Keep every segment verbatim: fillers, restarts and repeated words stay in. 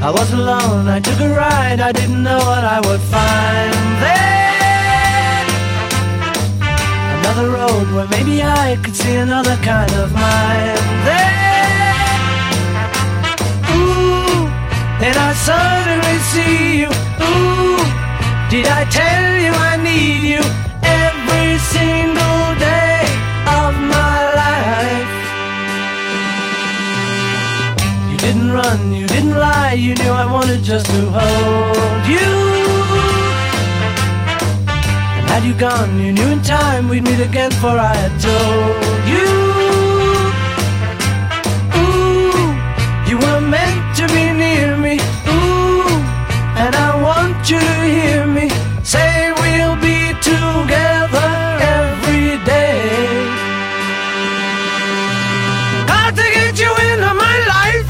I was alone, I took a ride, I didn't know what I would find there. Another road where maybe I could see another kind of mind there. Ooh, then I suddenly see you. Ooh, did I tell you I need you every single day of my life? You didn't run, you didn't lie, you knew I wanted just to hold you. And had you gone, you knew in time we'd meet again, for I had told you. Ooh, you were meant to be near me. Ooh, and I want you to hear me say we'll be together every day. Got to get you into my life.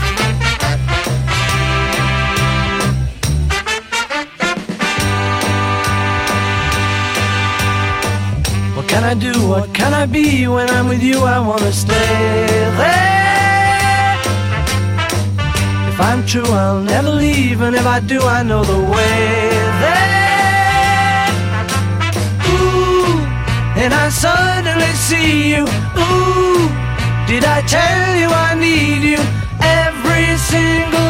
What can I do, what can I be? When I'm with you I wanna stay there. If I'm true I'll never leave, and if I do I know the way there. Ooh, and I suddenly see you. Ooh, did I tell you I need you every single